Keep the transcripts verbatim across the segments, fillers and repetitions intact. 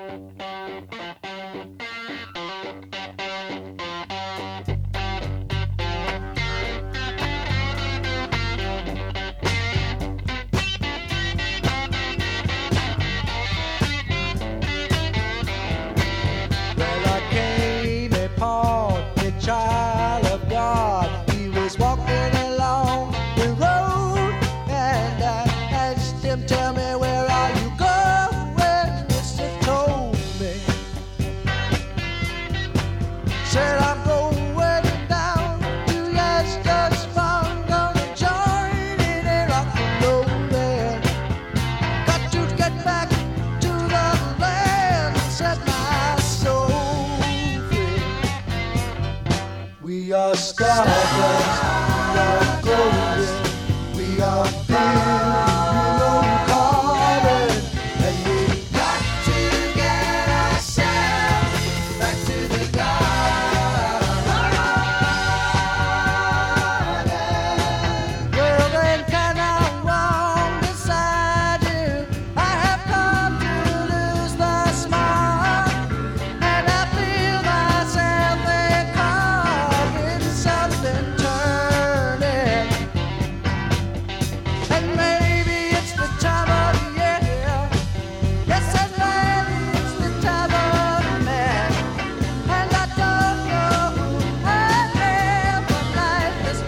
Child of God, he was walking along the road, and I asked him, tell me, where are you going? Mister told me, said I'm going down to Leicester's farm, gonna join in a rock and roll band. Got to get back to the land, said my soul. We are stardust, we are golden, we are below carbon, and we got to get ourselves back to the garden. Well then, can I wrong beside you? I have come to lose the smile, and I feel myself there caught something turning, and maybe it's the time of year. Yes, and maybe it's the time of man, and I don't know who I am, but life is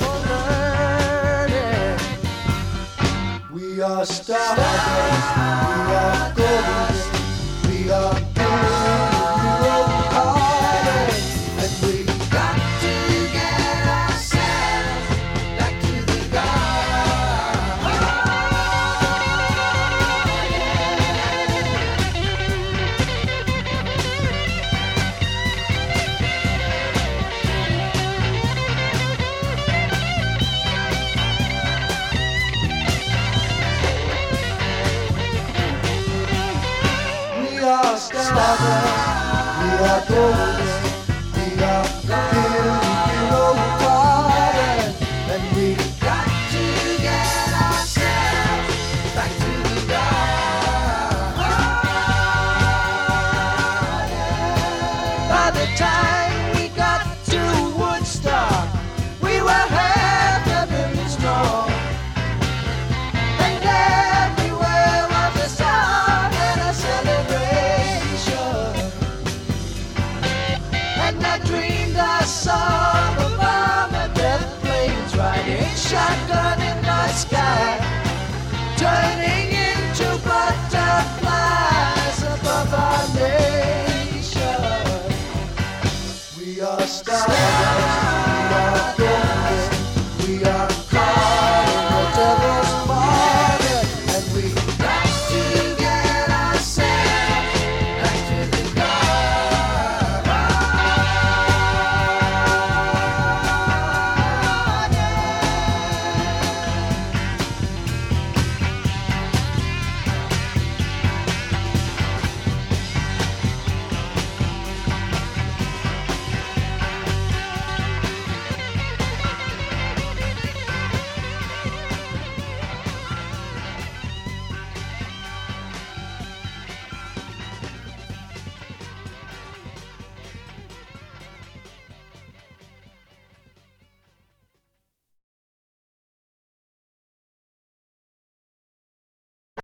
for learning. We are stardust, we are golden, we are pure carbon, and we got to get ourselves back to the garden. We are stardust, we are golden, we are pure carbon, and we got to get ourselves back to the garden. By the time we got to Woodstock, we were half a million strong, and everywhere was a song and a celebration. And I dreamed I saw the bomb and death planes riding shotgun in the sky, turning into butterflies above our nation. We are stars.